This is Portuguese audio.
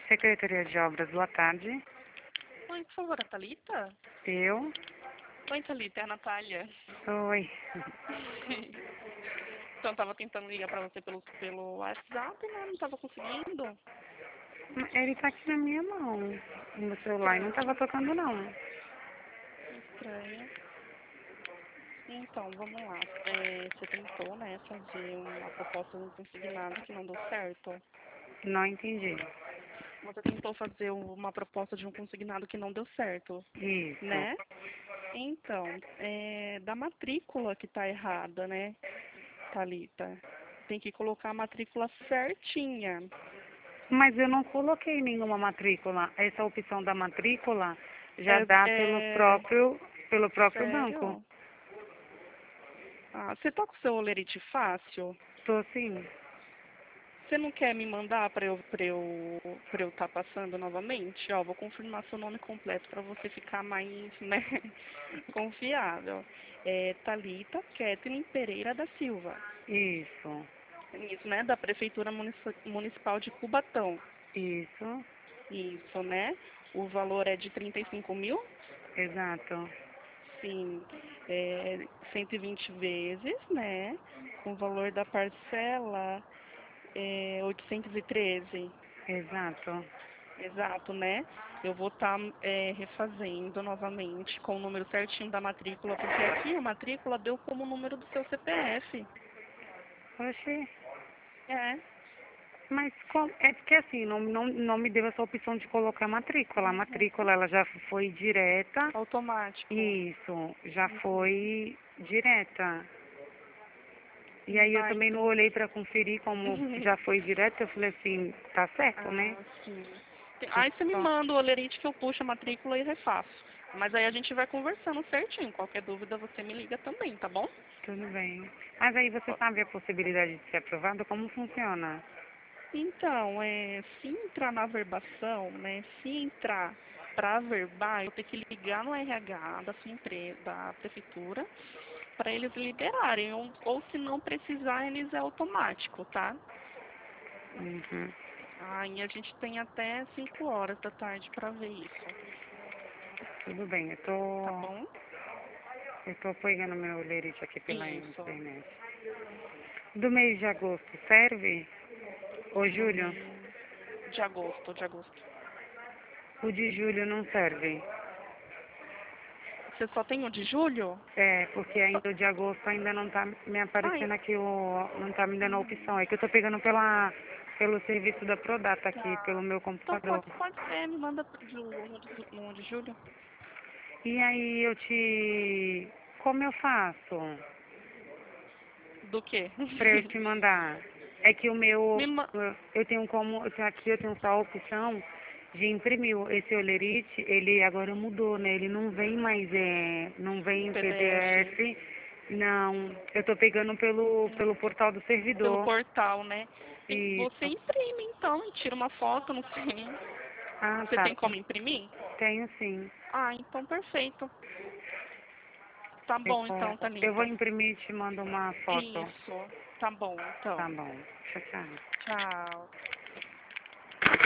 Secretaria de Obras, boa tarde. Oi, por favor, a Thalita? Eu? Oi, Thalita, é a Natália. Oi. Então, tava tentando ligar pra você pelo WhatsApp, né? Não tava conseguindo. Ele tá aqui na minha mão, no celular, e não Estranho, tava tocando não. estranho. Então, vamos lá. Você tentou, né, fazer uma proposta de um consignado que não deu certo? Não entendi. Você tentou fazer uma proposta de um consignado que não deu certo, Isso. né? Então, da matrícula que tá errada, né, Thalita? Tem que colocar a matrícula certinha. Mas eu não coloquei nenhuma matrícula. Essa opção da matrícula já É, dá é, pelo próprio banco. sério? Ah, você tá com o seu olerite fácil? Tô sim. Você não quer me mandar para eu estar passando novamente? Ó, vou confirmar seu nome completo para você ficar mais, né, confiável. É Thalita Kathleen Pereira da Silva. Isso. Isso, né? Da Prefeitura Municipal de Cubatão. Isso. Isso, né? O valor é de 35 mil? Exato. Sim, 120 vezes, né? Com o valor da parcela 813. Exato. Exato, né? Eu vou estar refazendo novamente com o número certinho da matrícula, porque aqui a matrícula deu como número do seu CPF. Oxi. É, Mas é porque assim, não me deu essa opção de colocar matrícula. A matrícula ela já foi direta. automático. Isso, já Uhum. foi direta. E aí eu Ah, também não então. olhei para conferir como já foi direto, eu falei assim, tá certo, né? Ah, sim. Aí você me Então, manda o olerite que eu puxo a matrícula e refaço. Mas aí a gente vai conversando certinho. Qualquer dúvida você me liga também, tá bom? tudo bem. Mas aí você sabe a possibilidade de ser aprovado? Como funciona? Então, se entrar na averbação, né, se entrar para averbar, eu tenho que ligar no RH da sua empresa, da prefeitura, para eles liberarem, ou se não precisar, eles é automático, tá? Uhum. Aí a gente tem até 5 horas da tarde para ver isso, Tudo bem, tá bom? eu tô pegando meu lerite aqui pela Isso. internet. Do mês de agosto serve? Ô, Do Júlio, mês de agosto, de agosto. o de julho não serve. Você só tem o de julho? É, porque ainda o de agosto ainda não tá me Ai, aparecendo aqui, não tá me dando a opção. hum, É que eu tô pegando pelo serviço da Prodata aqui, pelo tá. meu Então computador. pode ser, me manda no de julho. E aí como eu faço Do quê? pra eu te mandar? É que o Me meu, ma... aqui eu tenho só a opção de imprimir esse olerite, ele agora mudou, né? Ele não vem mais, não vem em PDF PDF, não. Eu tô pegando pelo portal do pelo servidor. portal, né? Você Isso. imprime então e tira uma foto, não sei. Ah, Você tá. tem como imprimir? Tenho sim. Ah, então perfeito. Tá Eu bom vou, então, eu vou Thalita. imprimir e te mando uma foto. Isso. Tá bom, Tá então. bom. Tchau, tchau. Tchau.